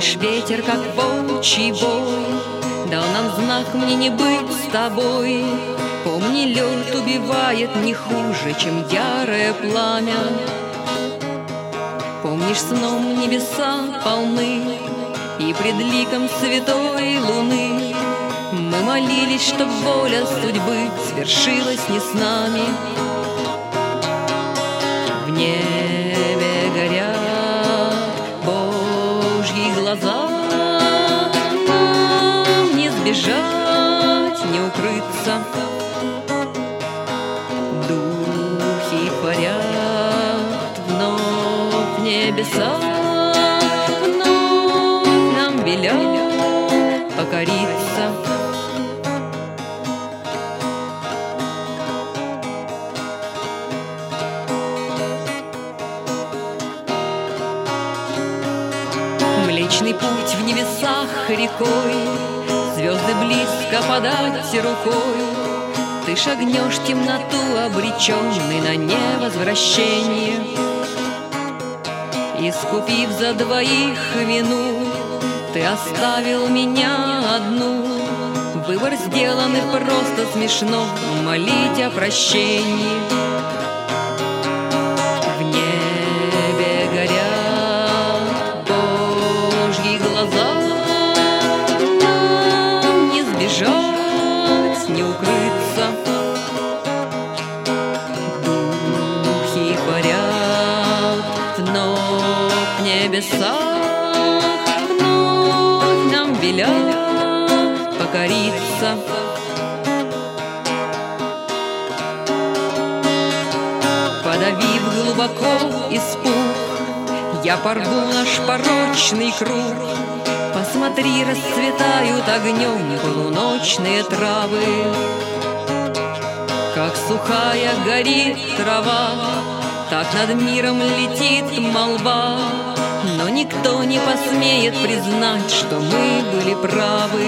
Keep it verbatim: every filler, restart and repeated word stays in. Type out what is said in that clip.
Наш ветер, как волчий бой, дал нам знак мне не быть с тобой. Помни, лед убивает не хуже, чем ярое пламя. Помнишь, сном небеса полны, и пред ликом святой луны мы молились, чтоб воля судьбы свершилась не с нами. В небе горят Божьи глаза, нам не сбежать, не укрыться. Духи парят вновь в небесах, вновь нам велят покориться. Млечный путь в небесах рекой, звезды близко подать рукою. Ты шагнешь в темноту, обреченный на невозвращение. Искупив за двоих вину, ты оставил меня одну. Выбор сделан, и просто смешно молить о прощении. В небе горят Божьи глаза, нам не сбежать, не укрыться. Духи парят вновь в небесах, вновь нам велят покориться. Подавив глубоко испуг, я порву наш порочный круг. Посмотри, расцветают огнем полуночные травы. Как сухая горит трава, так над миром летит молва. Но никто не посмеет признать, что мы были правы.